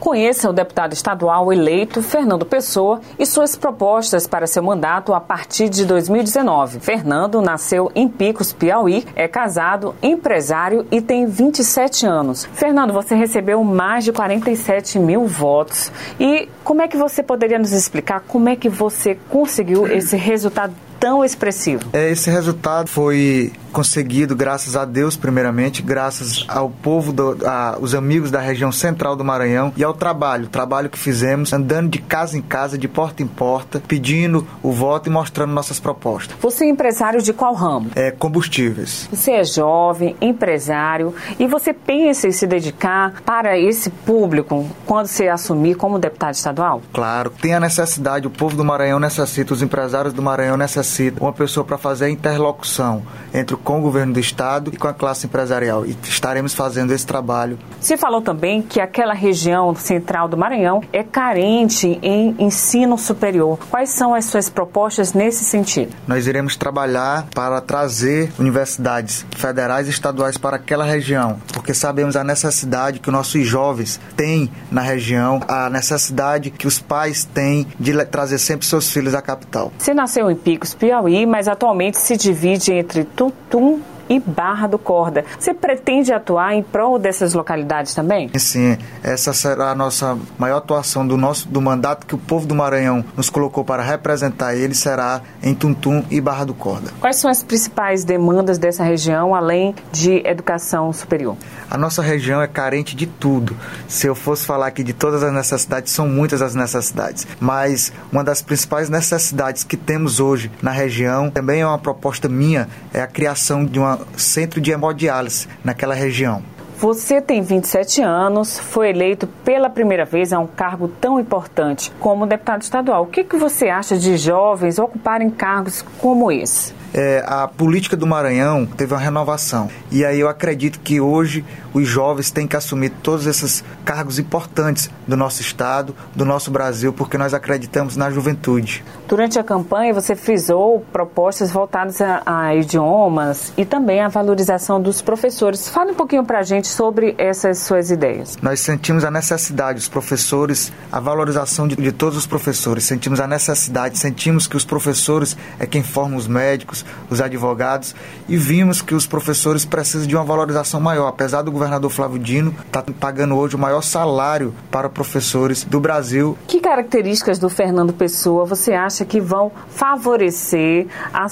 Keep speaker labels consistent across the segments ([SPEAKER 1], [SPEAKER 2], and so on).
[SPEAKER 1] Conheça o deputado estadual eleito Fernando Pessoa e suas propostas para seu mandato a partir de 2019. Fernando nasceu em Picos, Piauí, é casado, empresário e tem 27 anos. Fernando, você recebeu mais de 47 mil votos. E como é que você poderia nos explicar como é que você conseguiu esse resultado tão expressivo?
[SPEAKER 2] Esse resultado foi conseguido graças a Deus, primeiramente, graças ao povo, os amigos da região central do Maranhão e ao trabalho que fizemos, andando de casa em casa, de porta em porta, pedindo o voto e mostrando nossas propostas.
[SPEAKER 1] Você é empresário de qual ramo?
[SPEAKER 2] Combustíveis.
[SPEAKER 1] Você é jovem, empresário, e você pensa em se dedicar para esse público quando você assumir como deputado estadual?
[SPEAKER 2] Claro, tem a necessidade, o povo do Maranhão necessita, os empresários do Maranhão necessitam uma pessoa para fazer a interlocução com o governo do estado e com a classe empresarial, e estaremos fazendo esse trabalho.
[SPEAKER 1] Você falou também que aquela região central do Maranhão é carente em ensino superior. Quais são as suas propostas nesse sentido?
[SPEAKER 2] Nós iremos trabalhar para trazer universidades federais e estaduais para aquela região, porque sabemos a necessidade que os nossos jovens têm na região, a necessidade que os pais têm de trazer sempre seus filhos à capital.
[SPEAKER 1] Você nasceu em Picos, Piauí, mas atualmente se divide entre Tuntum e Barra do Corda. Você pretende atuar em prol dessas localidades também?
[SPEAKER 2] Sim, essa será a nossa maior atuação do mandato que o povo do Maranhão nos colocou para representar ele, será em Tuntum e Barra do Corda.
[SPEAKER 1] Quais são as principais demandas dessa região, além de educação superior?
[SPEAKER 2] A nossa região é carente de tudo. Se eu fosse falar aqui de todas as necessidades, são muitas as necessidades, mas uma das principais necessidades que temos hoje na região, também é uma proposta minha, é a criação de um centro de hemodiálise naquela região.
[SPEAKER 1] Você tem 27 anos, foi eleito pela primeira vez a um cargo tão importante como deputado estadual. O que você acha de jovens ocuparem cargos como esse?
[SPEAKER 2] A política do Maranhão teve uma renovação. E aí eu acredito que hoje os jovens têm que assumir todos esses cargos importantes do nosso estado, do nosso Brasil, porque nós acreditamos na juventude.
[SPEAKER 1] Durante a campanha você frisou propostas voltadas a idiomas e também a valorização dos professores. Fale um pouquinho pra gente sobre essas suas ideias.
[SPEAKER 2] Nós sentimos a necessidade, os professores, a valorização de todos os professores. Sentimos a necessidade, sentimos que os professores é quem forma os médicos, os advogados, e vimos que os professores precisam de uma valorização maior, apesar do governador Flávio Dino estar pagando hoje o maior salário para professores do Brasil.
[SPEAKER 1] Que características do Fernando Pessoa você acha que vão favorecer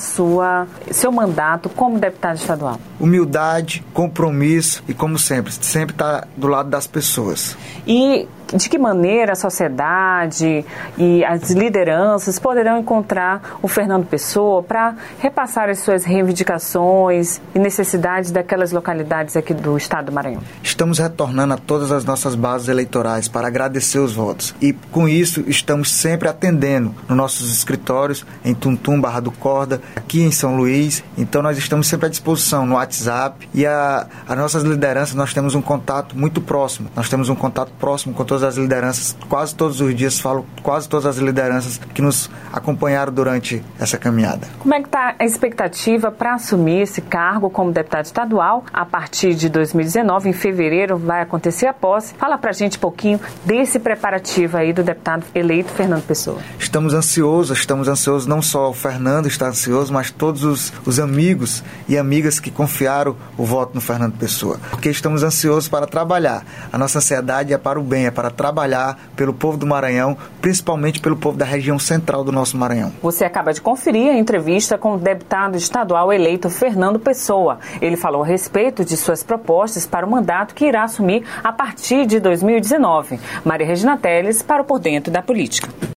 [SPEAKER 1] seu mandato como deputado estadual?
[SPEAKER 2] Humildade, compromisso e, como sempre estar do lado das pessoas.
[SPEAKER 1] E de que maneira a sociedade e as lideranças poderão encontrar o Fernando Pessoa para repassar as suas reivindicações e necessidades daquelas localidades aqui do estado do Maranhão?
[SPEAKER 2] Estamos retornando a todas as nossas bases eleitorais para agradecer os votos. E com isso estamos sempre atendendo nos nossos escritórios em Tuntum, Barra do Corda, aqui em São Luís. Então nós estamos sempre à disposição no WhatsApp, e as nossas lideranças, nós temos um contato muito próximo. Nós temos um contato próximo com todas as lideranças, quase todos os dias falo quase todas as lideranças que nos acompanharam durante essa caminhada.
[SPEAKER 1] Como é que está a expectativa para assumir esse cargo como deputado estadual a partir de 2019? Em fevereiro vai acontecer a posse. Fala pra gente um pouquinho desse preparativo aí do deputado eleito Fernando Pessoa.
[SPEAKER 2] Estamos ansiosos, não só o Fernando está ansioso, mas todos os amigos e amigas que confiaram o voto no Fernando Pessoa, porque estamos ansiosos para trabalhar. A nossa ansiedade é para o bem, é para trabalhar pelo povo do Maranhão, principalmente pelo povo da região central do nosso Maranhão.
[SPEAKER 1] Você acaba de conferir a entrevista com o deputado estadual eleito Fernando Pessoa. Ele falou a respeito de suas propostas para o mandato que irá assumir a partir de 2019. Maria Regina Teles para o Por Dentro da Política.